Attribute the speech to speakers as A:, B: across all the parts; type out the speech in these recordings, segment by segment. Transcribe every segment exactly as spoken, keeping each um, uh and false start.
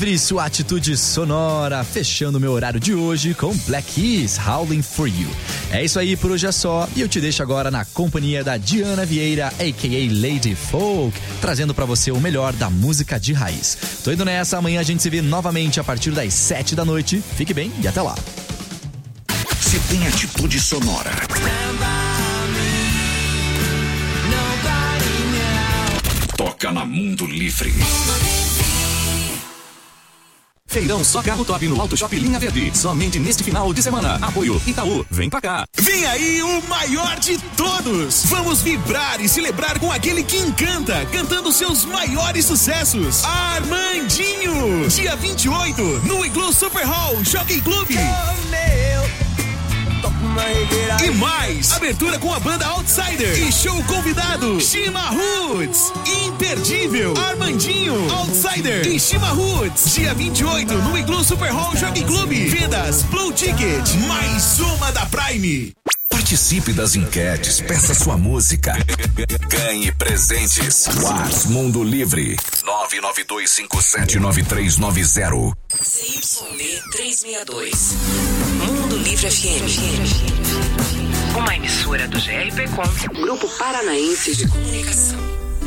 A: Livre, sua atitude sonora, fechando meu horário de hoje com Black Keys, Howling For You. É isso aí, por hoje é só, e eu te deixo agora na companhia da Diana Vieira, a k a. Lady Folk, trazendo pra você o melhor da música de raiz. Tô indo nessa, amanhã a gente se vê novamente a partir das sete da noite. Fique bem e até lá.
B: Se tem atitude sonora, toca na Mundo Livre.
C: Feirão Só Carro Top no Auto Shop Linha Verde. Somente neste final de semana. Apoio Itaú. Vem pra cá.
D: Vem aí o maior de todos. Vamos vibrar e celebrar com aquele que encanta, cantando seus maiores sucessos. Armandinho. Dia vinte e oito, no Igloo Super Hall Jockey Club. E mais, abertura com a banda Outsider e show convidado Shima Roots. Imperdível, Armandinho, Outsider e Shima Roots. Dia vinte e oito, no Igloo Super Hall Jockey Club. Vendas Blue Ticket, mais uma da Prime.
B: Participe das enquetes, peça sua música, ganhe presentes. Whats Mundo Livre nove nove dois cinco sete nove três nove zero.
E: C Y D trezentos e sessenta e dois. Mundo Livre F M. Uma emissora do G R P Com, Grupo Paranaense de Comunicação.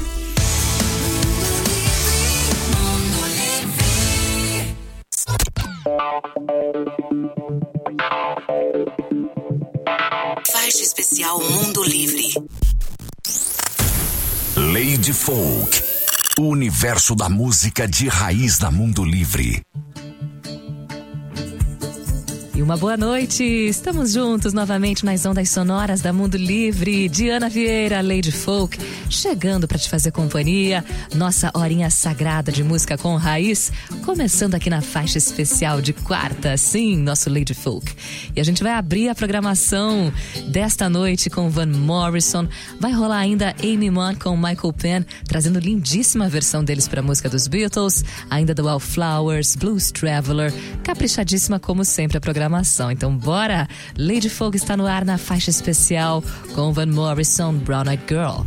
E: Faixa especial Mundo Livre.
B: Lady Folk, o universo da música de raiz da Mundo Livre.
F: E uma boa noite, estamos juntos novamente nas ondas sonoras da Mundo Livre. Diana Vieira, Lady Folk, chegando para te fazer companhia. Nossa horinha sagrada de música com raiz, começando aqui na faixa especial de quarta, sim, nosso Lady Folk. E a gente vai abrir a programação desta noite com Van Morrison. Vai rolar ainda Amy Mann com Michael Penn, trazendo lindíssima versão deles para a música dos Beatles. Ainda The Wallflowers, Blues Traveler, caprichadíssima como sempre a programação. Então bora! Lady Folk está no ar na faixa especial com Van Morrison, Brown Eyed Girl.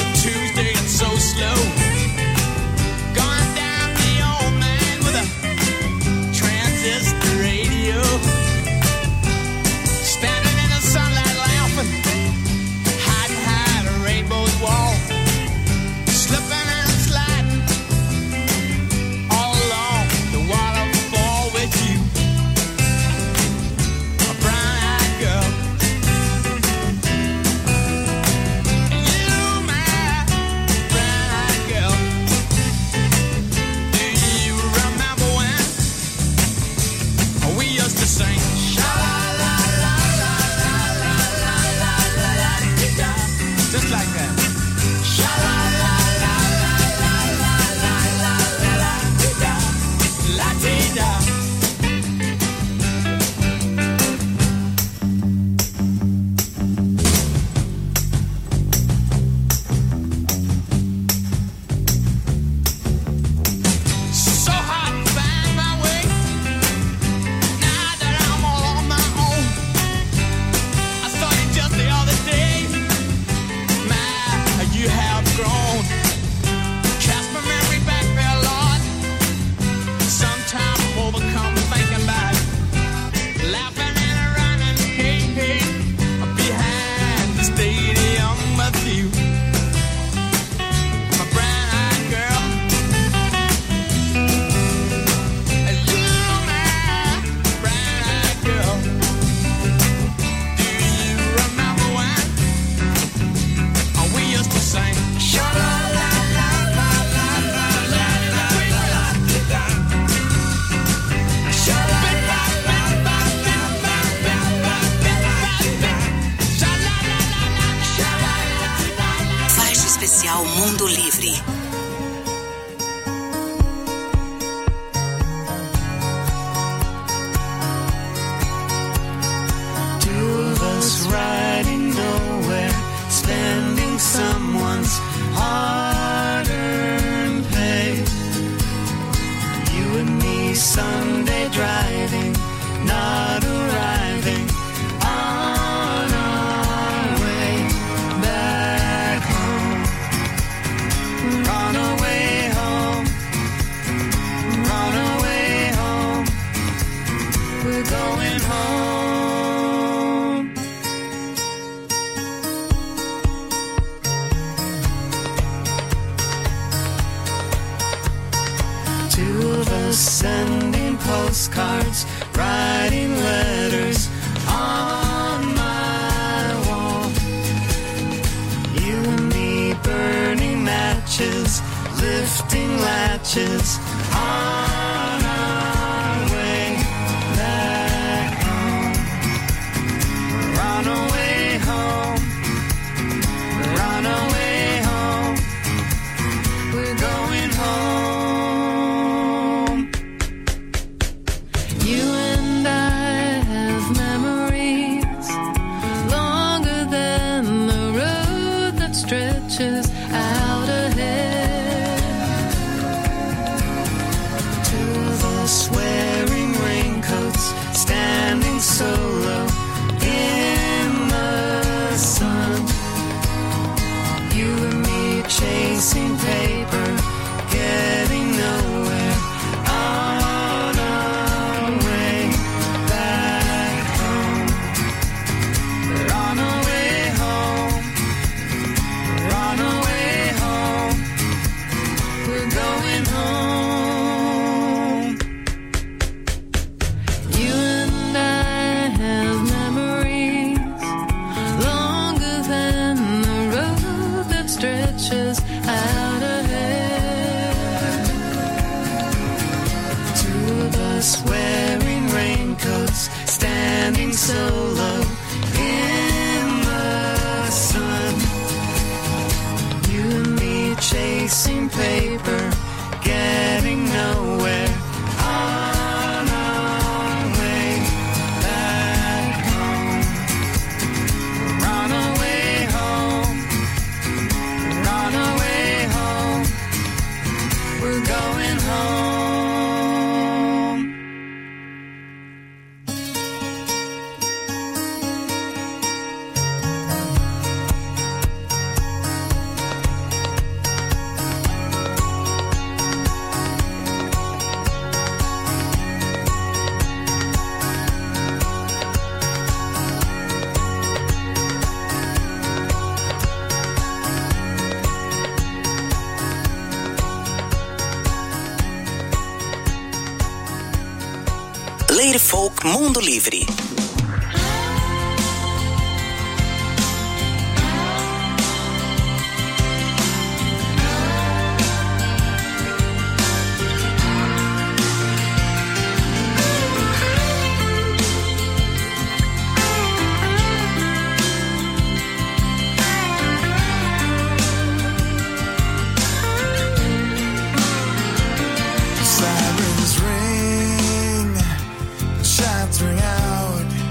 G: Slow, going down the old man with a sending postcards, writing letters on my wall. You and me burning matches, lifting latches on our way back home. We're on our way home. We're on our way home. We're going home. You and I have memories longer than the road that stretches out ahead. To the swearing raincoats standing solo in the sun. You and me chasing paper, getting nowhere on our way back home. We're on our way home. We're on our way home. We're going home. You and I have memories longer than the road that stretches out ahead. To the swearing raincoats standing solo in the sun. You and me chasing paper, getting nowhere on our way back home. We're on our way home. We're on our way home. We're going home.
E: Lady Folk Mundo Livre.
G: Sirens ring, shots ring out.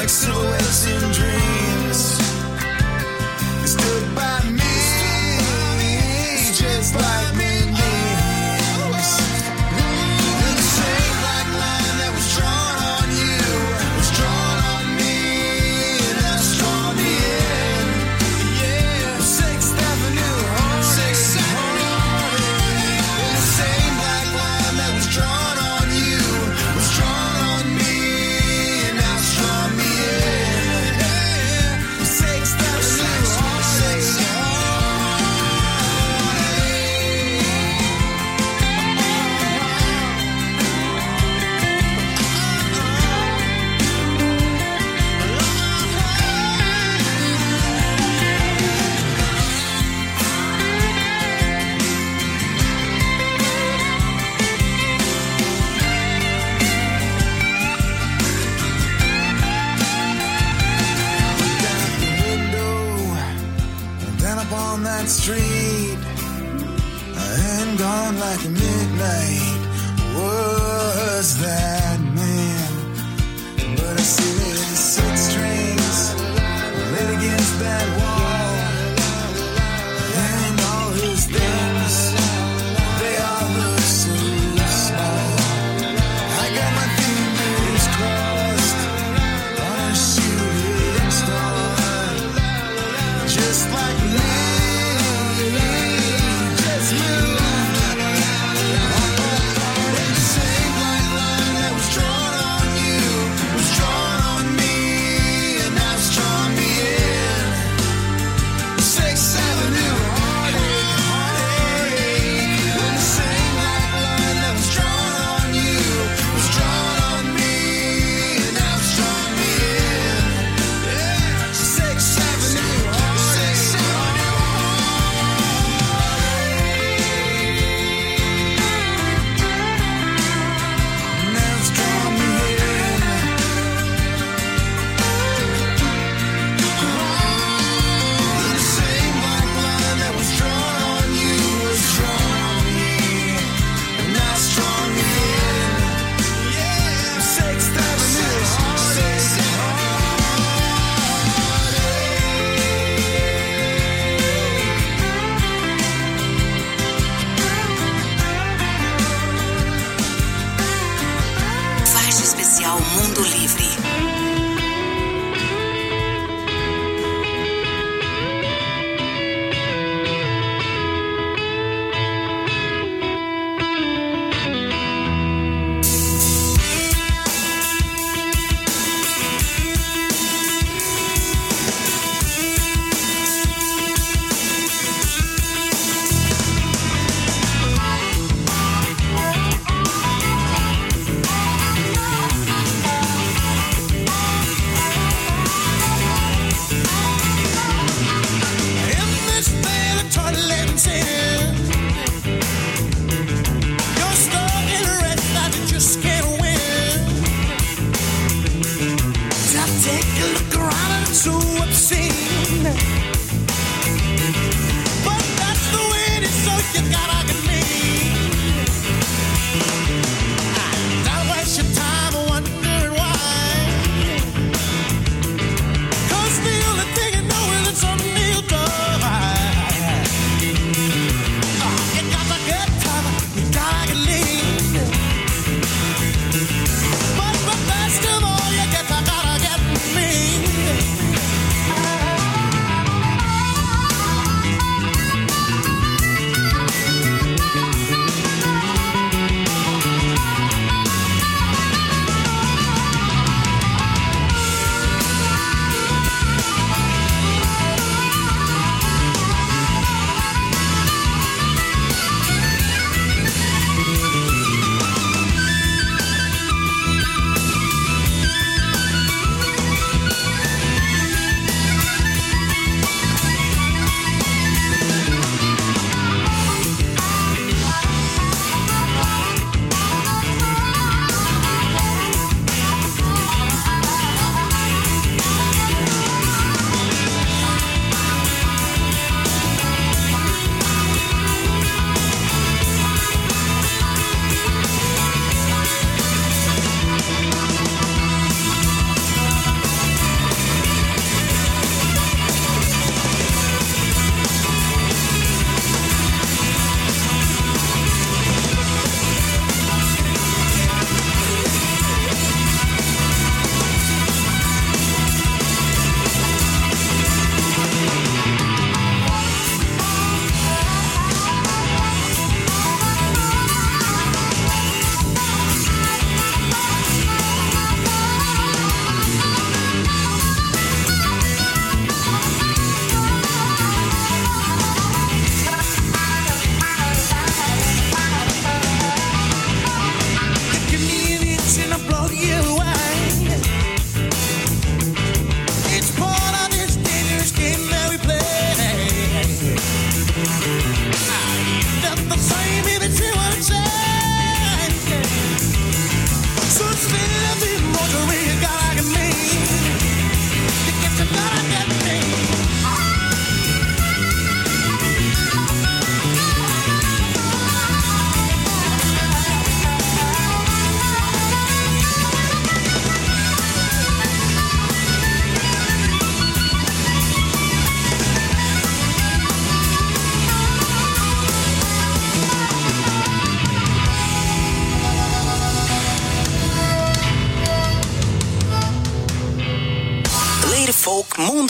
G: like silhouettes in dreams. You stood by me, just like me. The same black line that was drawn on you was drawn on me, and that's drawn me in. Yeah, Sixth Avenue, Sixth Avenue. The same black line that was drawn on you was drawn on me, and now it's drawn me in. Sixth Avenue, Sixth Avenue. On that street and gone like a midnight was that man, but I see his six strings laid against that wall, and all his things, they all look so small. I got my fingers crossed on a shooting star, just like me. Sixth Avenue,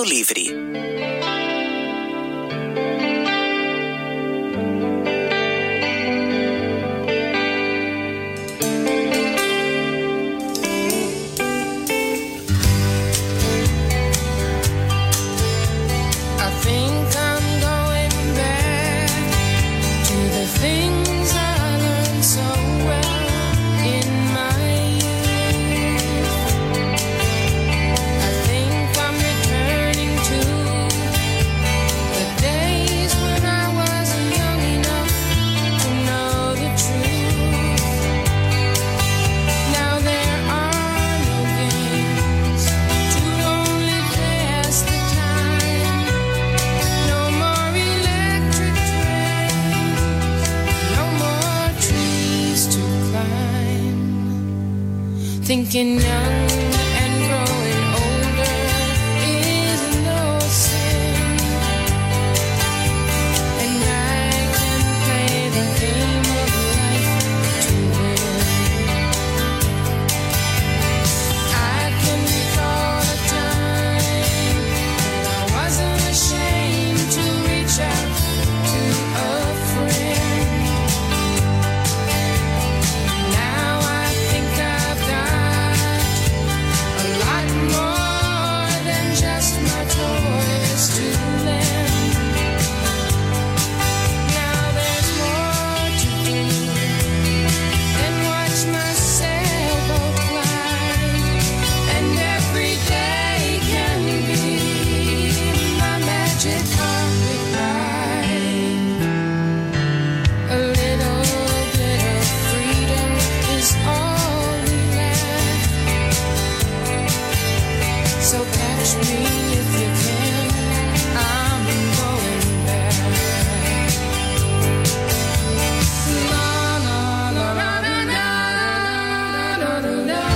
E: Mundo Livre.
H: Thinking young and growing older is no sin, and I can play the game of life to win. I can recall a time when I wasn't ashamed to reach out to a friend. Now I think I've got a lot more than just my toys to lend. Now there's more to do than watch myself go glide, and every day can be my magic carpet ride. A little bit of freedom is all we lack. So catch me if you can, I'm going back. La la la la la la la la la la.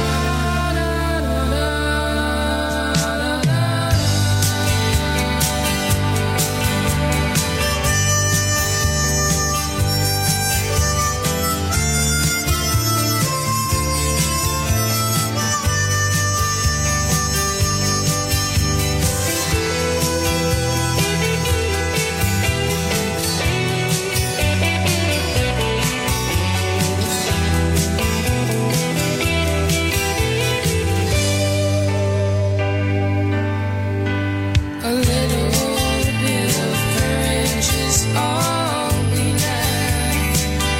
H: A little bit of courage is all we lack.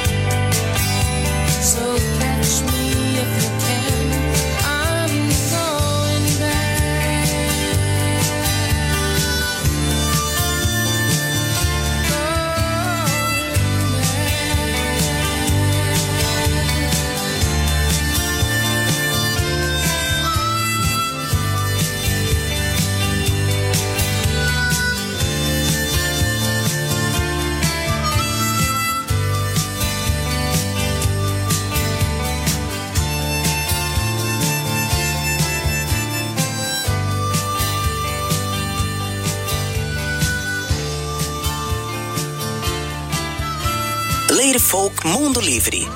H: So catch me if you can, I'm going back.
E: Lady Folk Mundo Livre.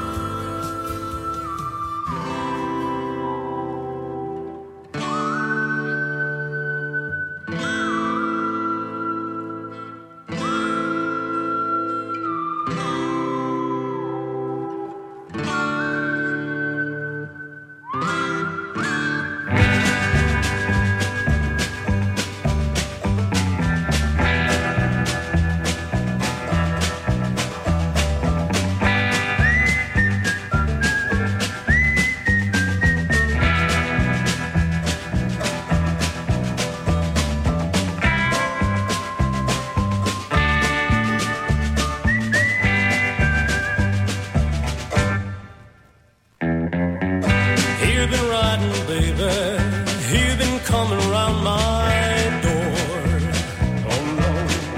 I: You've been riding, baby. You've been coming round my door. Oh no.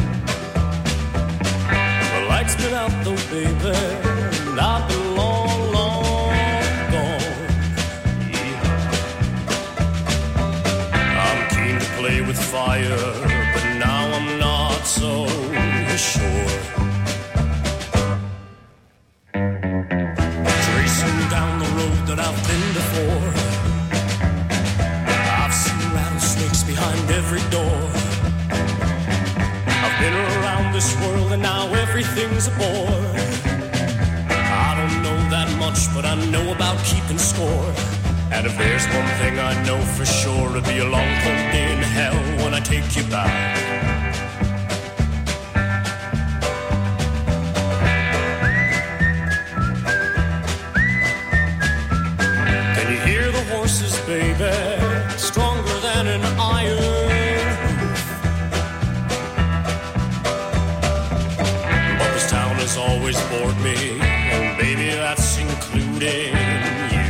I: The lights been out though, baby. And I've been long, long gone. Yeah. I'm keen to play with fire, but now I'm not so sure. Tracing down the road that I've been before, I've seen rattlesnakes behind every door. Been around this world and now everything's a bore. I don't know that much, but I know about keeping score. And if there's one thing I know for sure, it'll be a long punt in hell when I take you back. Can you hear the horses, baby? Stronger than an iron hoof. But this town has always bored me, and baby, that's including you.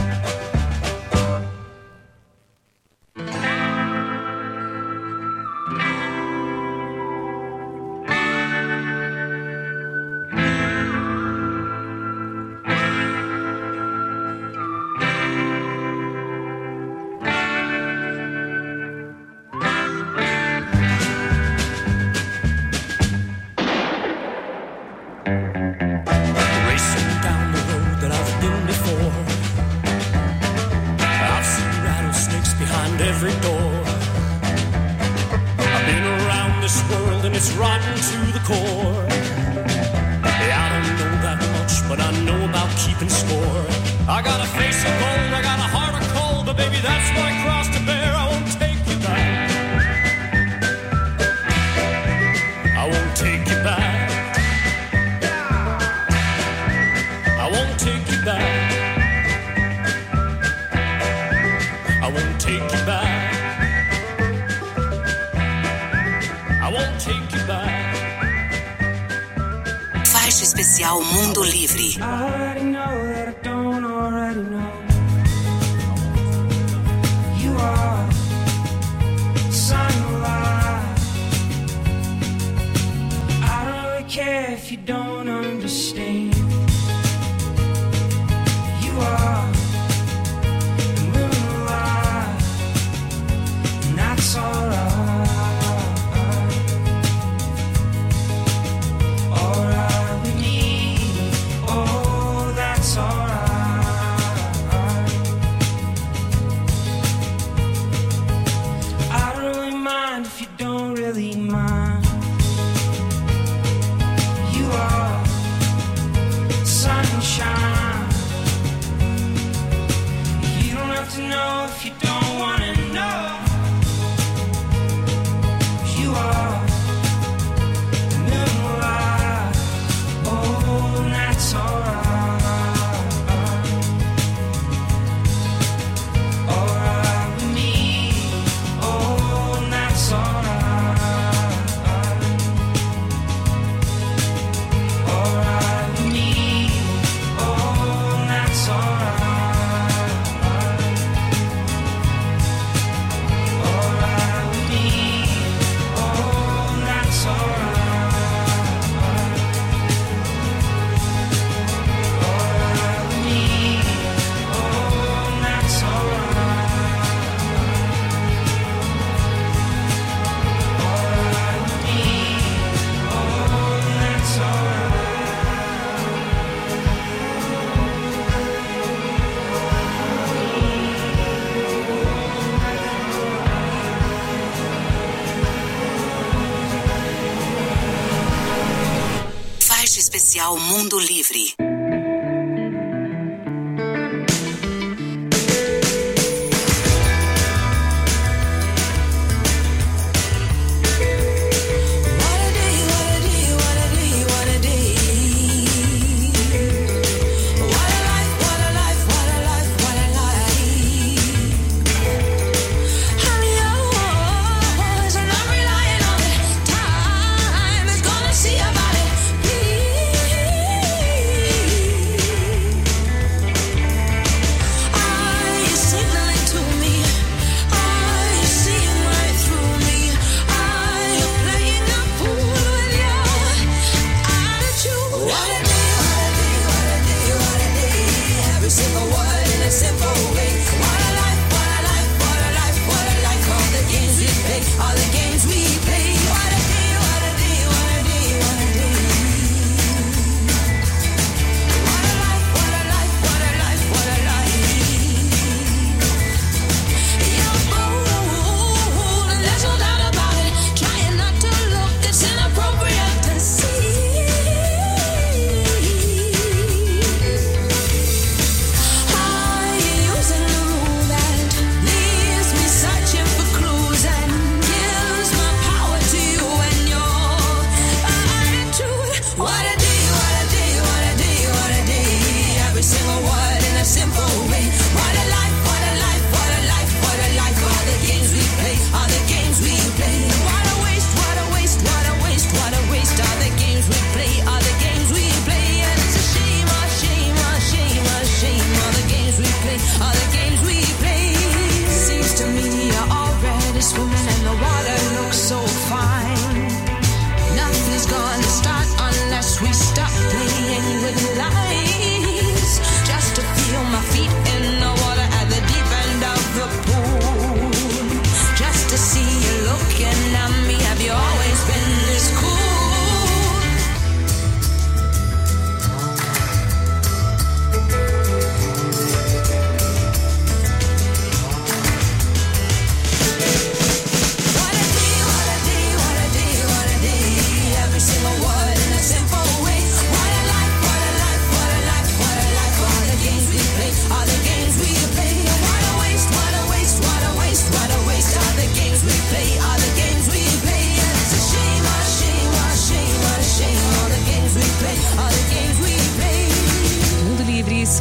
I: Racing down the road that I've been before. I've seen rattlesnakes behind every door. I've been around this world and it's rotten to the core. Yeah, I don't know that much, but I know about keeping score. I got a face of gold, I got a heart of cold, but baby, that's my cross to bear. I won't take you back. I won't take you back. I won't take you back. I won't take you back. I won't take you back.
E: Faixa especial Mundo Livre.
H: I already know that I don't already know. You are sun alive. I don't really care if you don't understand. You are the moon alive, and that's alright. Alright with me, oh, that's alright. I don't really mind if you don't really mind. You are sunshine. You don't have to know if you don't want to know. You are the moonlight, oh, and that's alright. Alright with me, oh, and that's alright. Alright with me, oh, and that's alright. Alright with me, oh, and that's alright. Alright with me, oh, and that's alright. Alright with me, oh, and that's
E: Faixa especial Mundo Livre.
H: What a day, what a day, what a day, what a day. What a life, what a life, what a life, what a life. Honey, yours, and I'm relying on it. Time is gonna see about it. Please.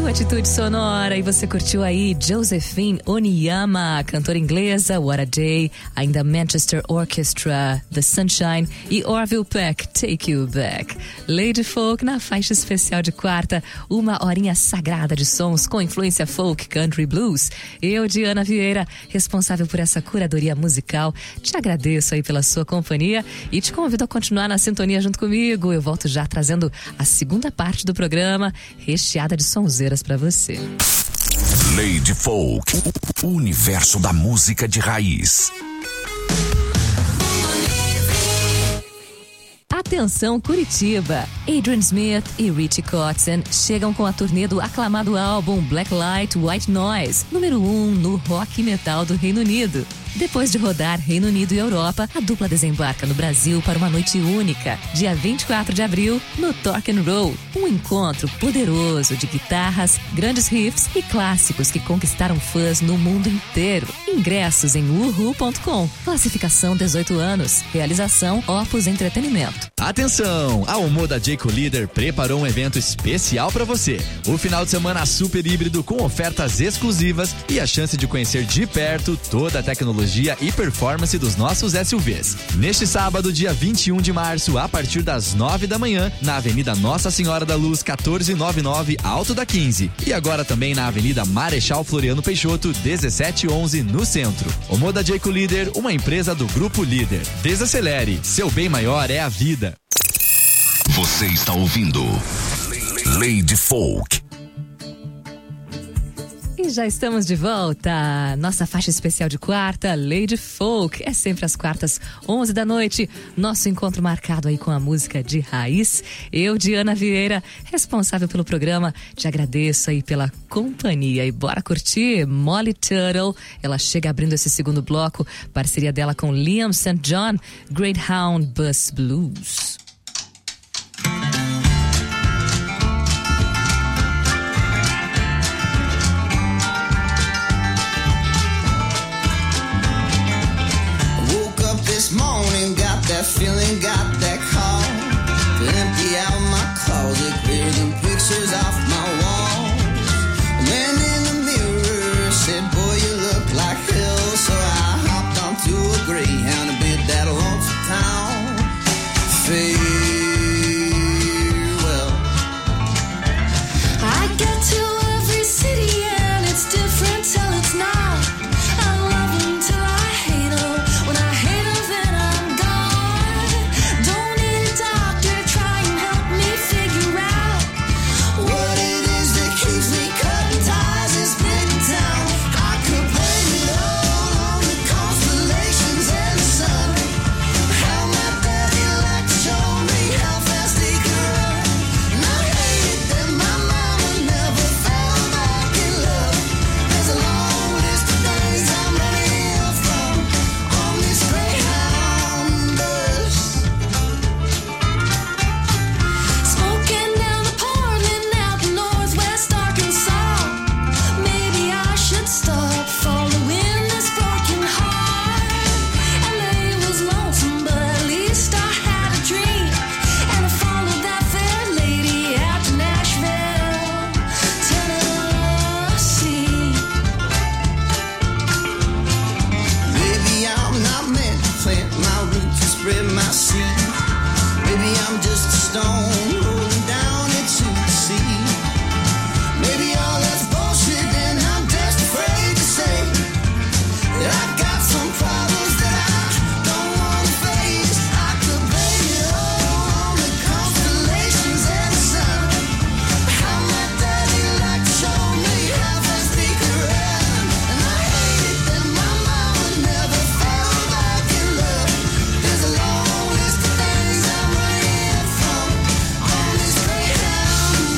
F: Atitude Sonora, e você curtiu aí Josephine Oniyama, cantora inglesa, What a Day, ainda Manchester Orchestra, The Sunshine e Orville Peck, Take You Back. Lady Folk na faixa especial de quarta, uma horinha sagrada de sons com influência folk, country, blues. Eu, Diana Vieira, responsável por essa curadoria musical, te agradeço aí pela sua companhia e te convido a continuar na sintonia junto comigo. Eu volto já trazendo a segunda parte do programa, recheada de sonzeiras pra você.
B: Lady Folk, o universo da música de raiz.
F: Atenção Curitiba! Adrian Smith e Richie Kotzen chegam com a turnê do aclamado álbum Black Light White Noise, número um no rock metal do Reino Unido. Depois de rodar Reino Unido e Europa, a dupla desembarca no Brasil para uma noite única, dia vinte e quatro de abril, no Torque and Roll. Um encontro poderoso de guitarras, grandes riffs e clássicos que conquistaram fãs no mundo inteiro. Ingressos em uhu ponto com. Classificação dezoito anos. Realização Opus Entretenimento.
A: Atenção! A Omoda Jayco Leader preparou um evento especial para você. O final de semana super híbrido com ofertas exclusivas e a chance de conhecer de perto toda a tecnologia e performance dos nossos S U Vs. Neste sábado, dia vinte e um de março, a partir das nove da manhã, na Avenida Nossa Senhora da Luz, quatorze noventa e nove, Alto da quinze. E agora também na Avenida Marechal Floriano Peixoto, dezessete onze, no centro. Omoda Jayco Leader, uma empresa do Grupo Líder. Desacelere, seu bem maior é a vida.
B: Você está ouvindo Lady Folk.
F: E já estamos de volta. Nossa faixa especial de quarta, Lady Folk. É sempre às quartas, onze da noite. Nosso encontro marcado aí com a música de raiz. Eu, Diana Vieira, responsável pelo programa, te agradeço aí pela companhia. E bora curtir Molly Tuttle. Ela chega abrindo esse segundo bloco. Parceria dela com Liam Saint John, Greyhound Bus Blues.
G: This morning, got that feeling, got that call to empty out my closet, clear the pictures off my walls. A man in the mirror said, boy, you look like hell. So I hopped onto a Greyhound and bid that lonesome town farewell.
H: I get to every city and it's different till it's not. I love them till I hate them. When I hate them, then I'm gone. Don't need a doctor, try and help me figure out
G: What it is that keeps me cutting ties and splitting town. I could blame it all on the constellations and the sun. How my daddy liked to show me how fast he could run. And I hated that my mama never fell back in love. There's a long list of things I'm running from on this Greyhound bus.
H: smoking down the Portland out in northwest Arkansas. Maybe I should stop following this broken heart. L A was lonesome, but at least I had a dream, and I followed that fair lady out to Nashville, Tennessee.
G: Maybe I'm not meant to plant my roots and spread my seed. Maybe I'm just a stone rolling down into the sea. Maybe all that's bullshit and I'm just afraid to say that I got some problems that I don't want to face. I could blame it all on the constellations and the sun. How my daddy liked to show me how fast he could run. And I hated that my mama never fell back in love. There's a long list of things I'm running from on this Greyhound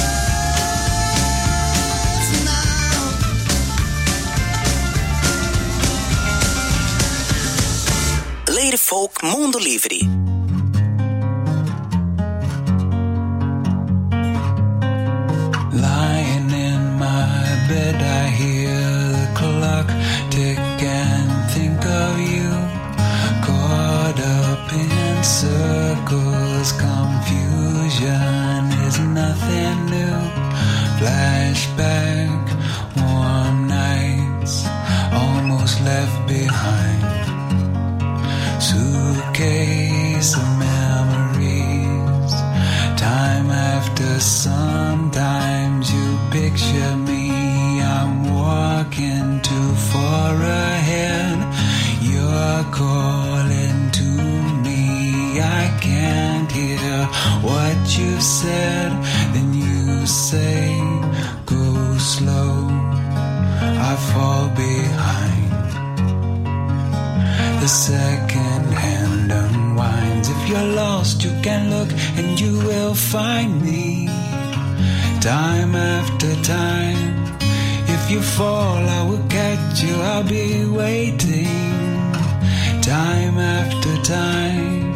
G: bus now.
E: Lady Folk Mundo Livre.
J: Lying in my bed, I hear the clock tick and think of you, caught up in circles 'cause confusion is nothing new. Flashback, warm nights, almost left behind. Suitcase of memories. Time after sometimes you picture me. I'm walking too far ahead. You're calling to me. I can't hear what you've said. Then you say, go slow. I fall behind. The second hand unwinds. If you're lost, you can look and you will find me. Time after time. If you fall, I will catch you. I'll be waiting. Time after time.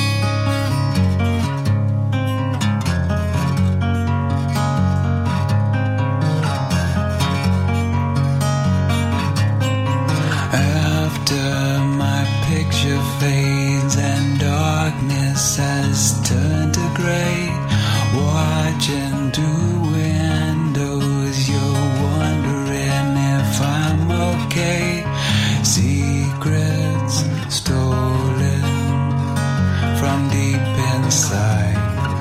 J: After my picture fades and darkness has turned to gray, watching through windows, you're wondering if I'm okay. Secrets stolen from deep inside.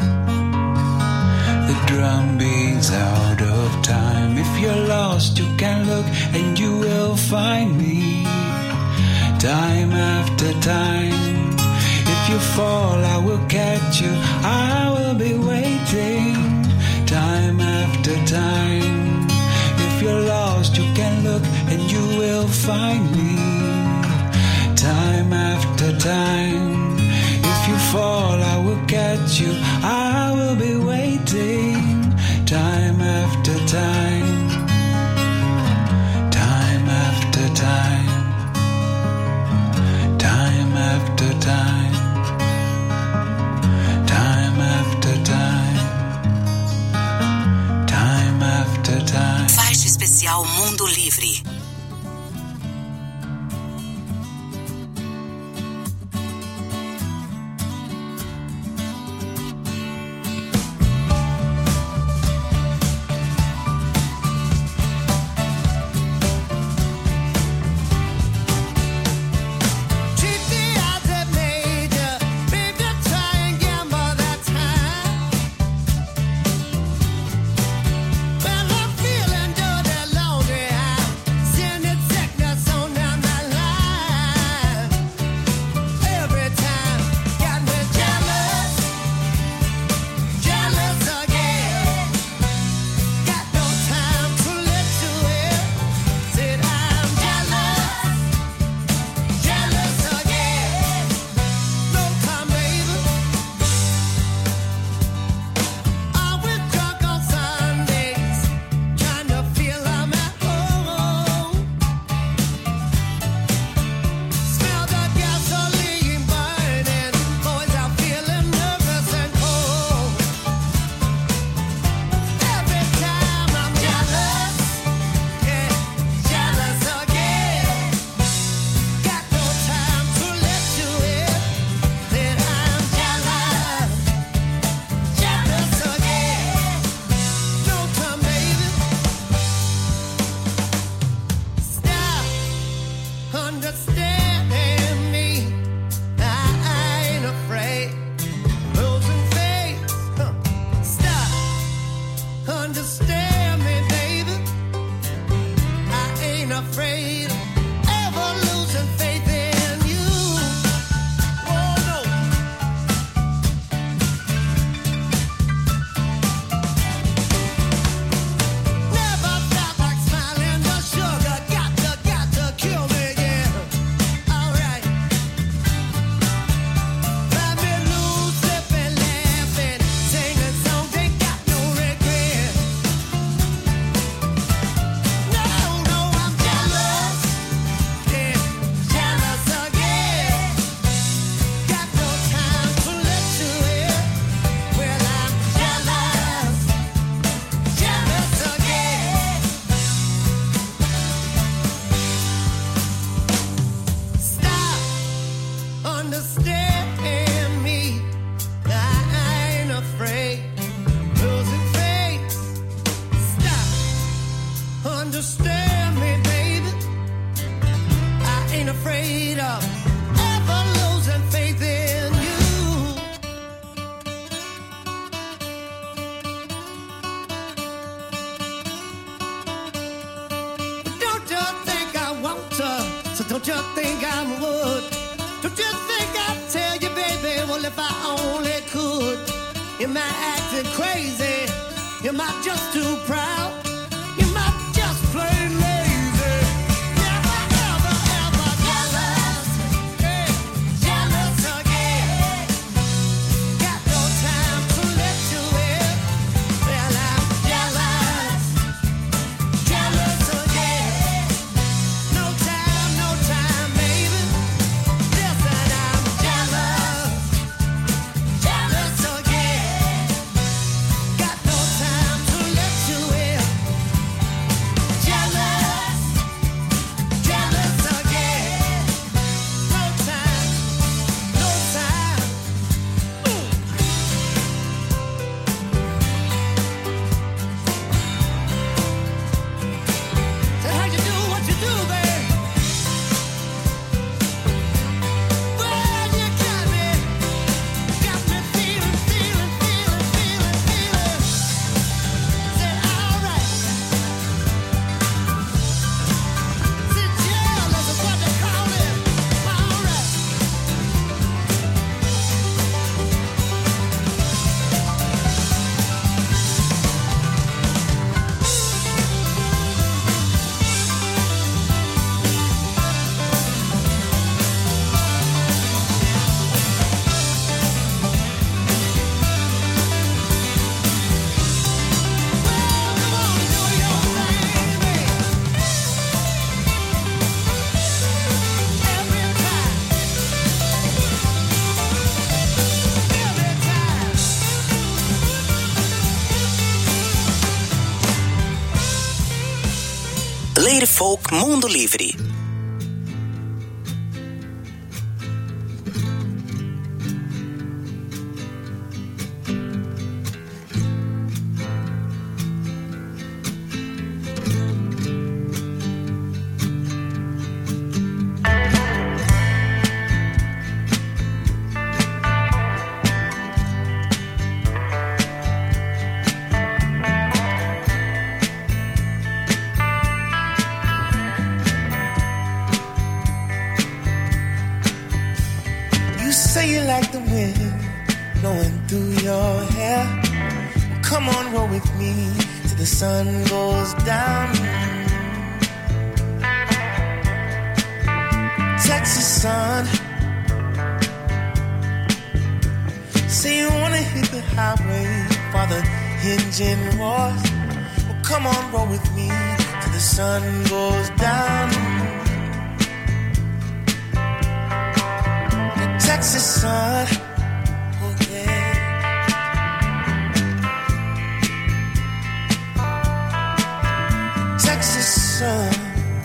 J: The drum beats out of time. If you're lost, you can look and you will find me. Time after time. If you fall, I will catch you. I will be waiting. Time after time. If you're lost, you can look and you will find me. Time after time. If you fall, I will catch you. I will be waiting. Time after time. Time after time. Time after time. Time after time. Time after time.
E: Faixa especial Mundo Livre.
G: Well, if I only could. Am I acting crazy? Am I just too proud? Am I just plain lazy? Never, ever, ever jealous. Hey, jealous again. Got no time to let you in. Well, I'm jealous. Jealous again. No time, no time, baby. Listen, I'm jealous. Jealous again. Got no time to let you in. Jealous. Jealous again. No time, no time. So how you do what you do, babe? Well, you got me, got me feeling, feeling, feeling, feeling, feeling. Said alright. Said jealous is what they call it. Alright.
E: Lady Folk Mundo Livre.
G: You say you like the wind blowing through your hair. Well, come on, roll with me till the sun goes down. Texas sun. Say you wanna hit the highway while the engine roars. Well, come on, roll with me till the sun goes down. Texas sun, oh yeah. Texas sun,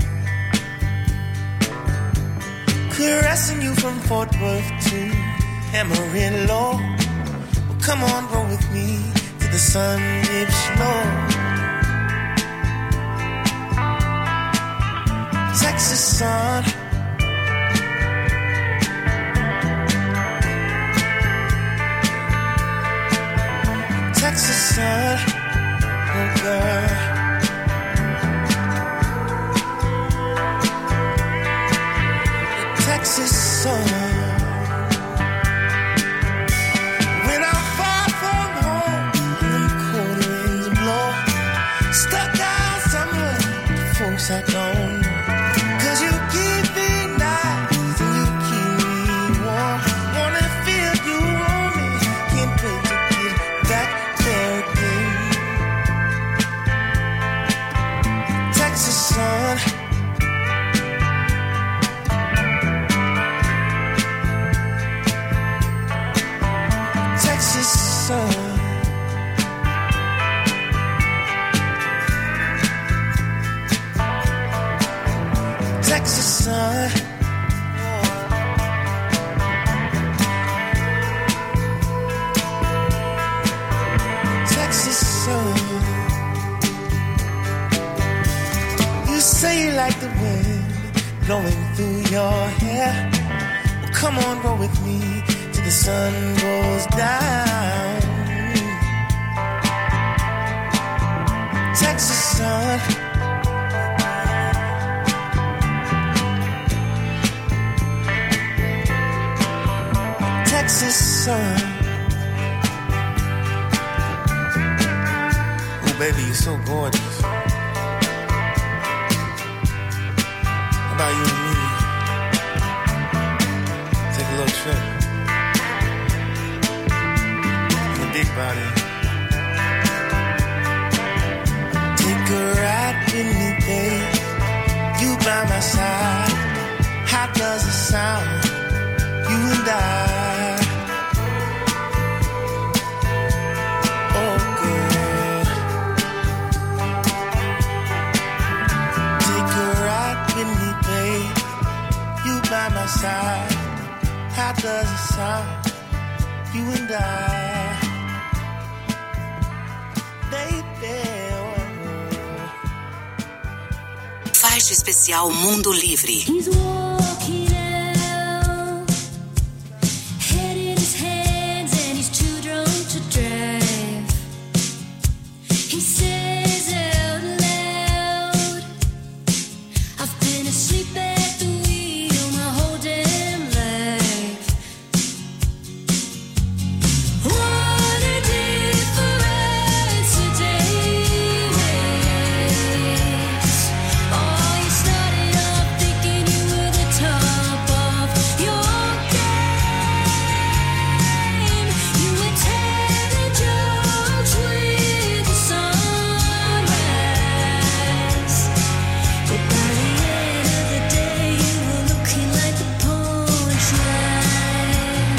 G: caressing you from Fort Worth to Amarillo. Well, come on, roll with me till the sun dips low. Texas sun. Texas sun, oh girl. Texas sun. When I'm far from home and them cold winds blow, stuck down somewhere, folks I don't know. 'Cause you keep me nice and you keep me warm. Wanna feel you on me, can't wait to get back there again. Texas sun. Texas sun. Texas sun. Texas sun. You say you like the wind blowing through your hair. Well, come on, roll with me till the sun goes down. Texas sun. Texas sun. Oh, baby, you're so gorgeous. How about you and me? Take a little trip in a big body. Take a ride with me, babe. You by my side. How does it sound? You and I. Oh, girl. Take a ride with me, babe. You by my side. How does it sound? You and I. Baby.
E: Faixa especial Mundo Livre.
H: He's walking out, head in his hands, and he's too drunk to drive. He says out loud, I've been asleep at the wheel my whole damn life. What a difference a day makes. Oh, you started off thinking you were the top of your game. You were telling jokes with the sunrise, but by the end of the day, you were looking like the punchline.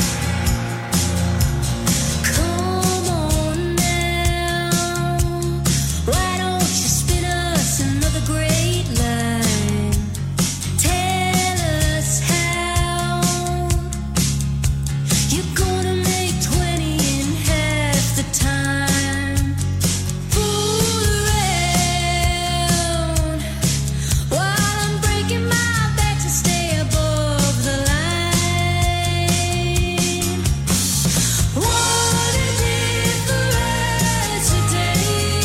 H: Come on now, why don't you spin us another great line? Tell us how you're gonna make twenty in half the time. Fool around while I'm breaking my back to stay above the line. What a difference a day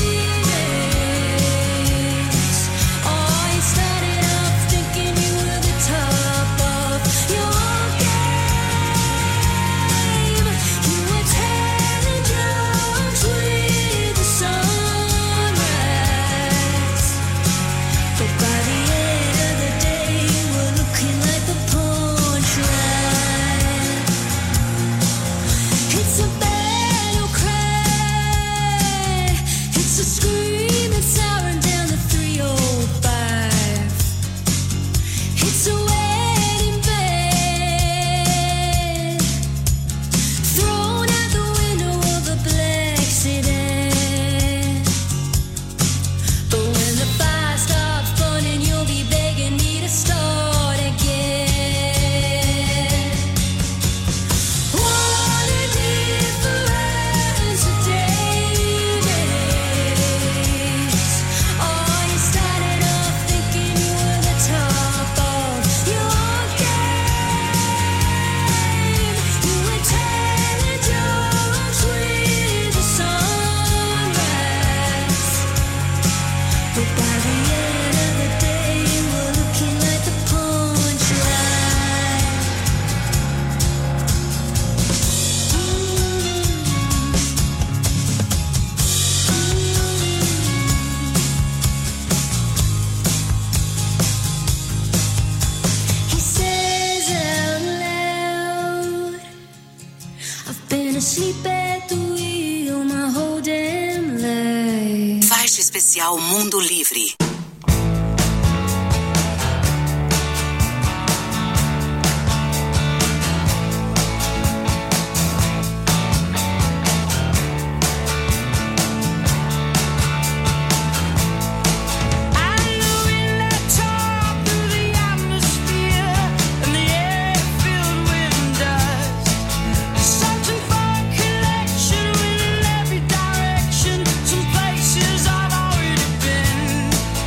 H: makes. Oh, you started off thinking you were the top of your game. You were telling jokes with the sunrise, but by the end of the day, you were looking like the punchline. It's a battle cry. It's a screaming siren down the three oh five. It's a wedding bed thrown out the window of a black sedan. But when the fire stops burning, you'll be begging me to start again. What a difference a day makes. Oh, you started off thinking you were the top of your game. You were telling jokes with the sunrise, but by the end of the day, you were looking like the punchline. He says out loud, I've been asleep at the wheel my whole damn life.
E: Faixa especial Mundo Livre.
H: Searching for a collection in every direction, some places I've already been.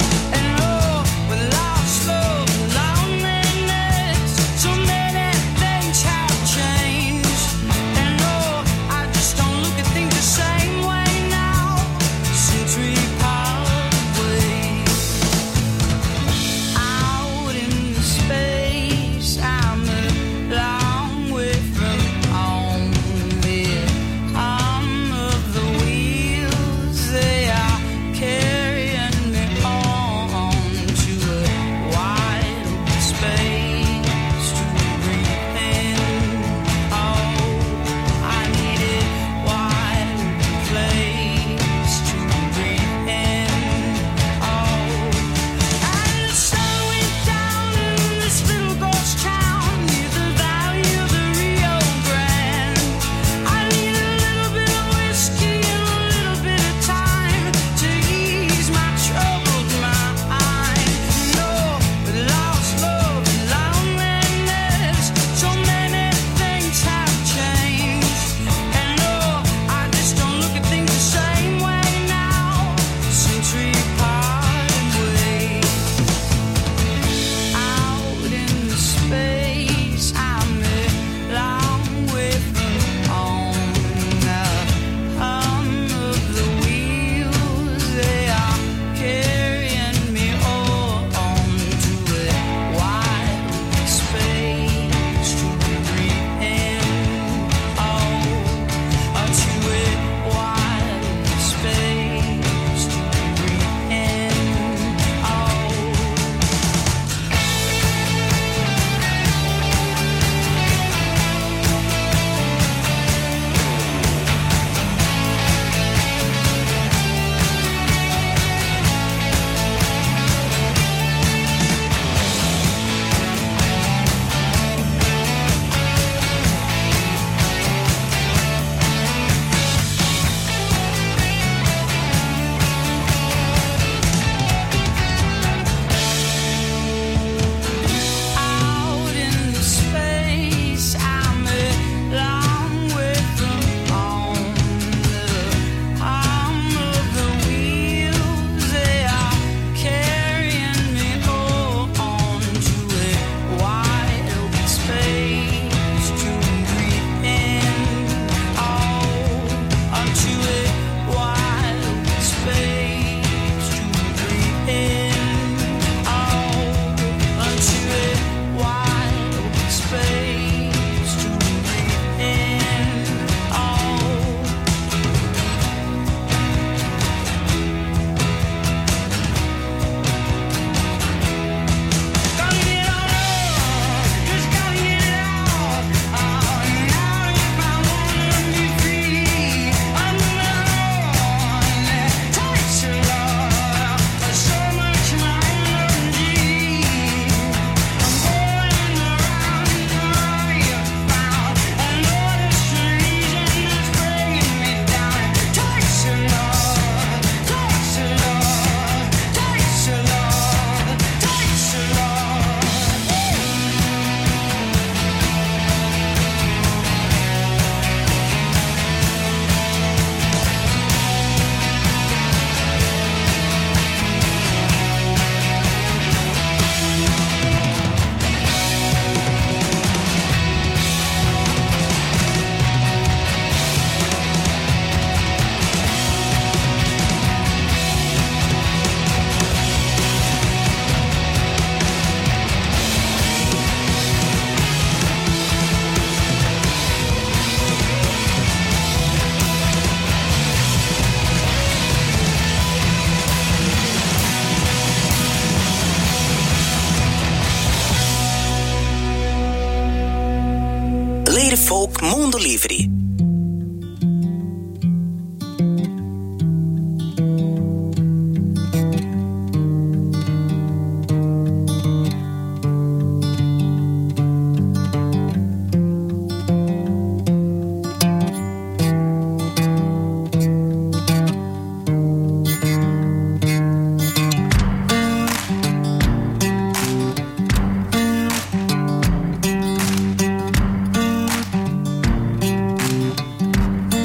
E: Folk Mundo Livre.